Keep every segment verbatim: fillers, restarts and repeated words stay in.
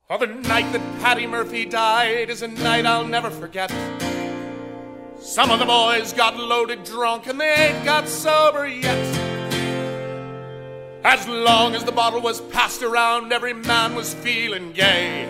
Oh, the night that Paddy Murphy died is a night I'll never forget. Some of the boys got loaded drunk and they ain't got sober yet. As long as the bottle was passed around, every man was feeling gay.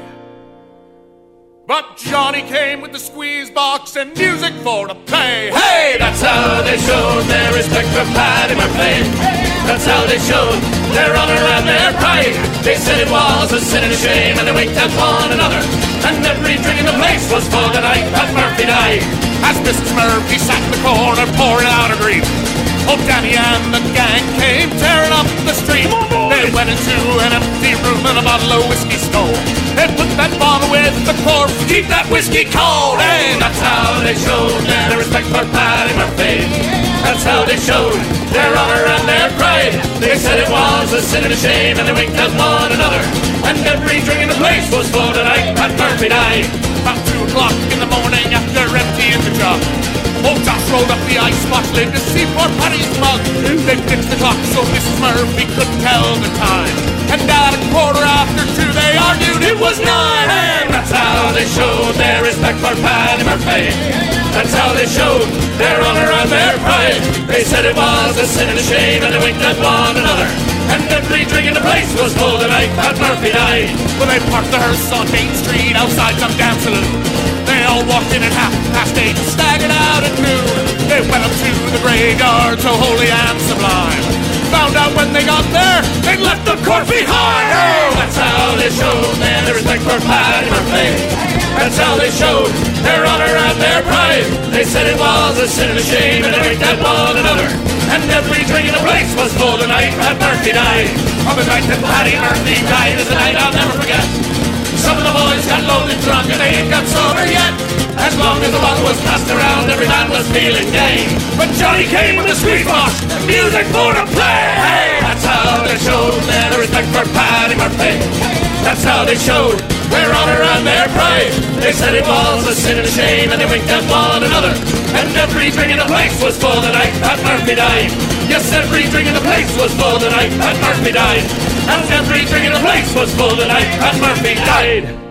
But Johnny came with the squeeze box and music for to play. Hey, that's how they showed their respect for Paddy Murphy. That's how they showed their honor and their pride. They said it was a sin and a shame, and they winked at one another. And every drink in the place was full the night that Murphy died. As Missus Murphy sat in the corner pouring out her grief, old Danny and the gang came tearing up the street. They went into an empty room and a bottle of whiskey stole. They put that bottle with the corpse to keep that whiskey cold. Hey, that's how they showed their respect for Paddy Murphy. That's how they showed their honor and their pride. They said it was a sin and a shame, and they winked at one another. And every drink in the place was full the night that Murphy died. About two o'clock in the morning after emptying the jug, old Josh rolled up the icebox lid to see poor Paddy's mug. They fixed the clock so Missus Murphy couldn't tell the time. And at a quarter after two they argued it was nine. And that's how they showed their respect for Paddy Murphy. That's how they showed their honor and their pride. They said it was a sin and a shame, and they winked at one another. And every drink in the place was full the night that Murphy died. When they parked the hearse on Main Street outside some damn saloon, they all walked in at half past eight and staggered out at noon. They went up to the graveyard so holy and sublime. Found out when they got there, they'd left the court behind. Oh, that's how they showed their respect for Paddy Murphy. That's how they showed their honor and their pride. They said it was a sin and a shame, and they winked at one another. And every drink in the place was full the night that Murphy died. On the night that Paddy Murphy died is a night I'll never forget. Some of the boys got loaded drunk and they ain't got sober yet. As long as the bottle was passed around, every man was feeling gay. But Johnny came with the squeeze box, music for to play. Hey, that's how they showed their respect for Paddy Murphy. That's how they showed their honor and their pride. They said it was a sin and a shame, and they winked at one another. And every drink in the place was full the night that Murphy died. Yes, every drink in the place was full the night that Murphy died. And every drink in the place was full the night that Murphy died.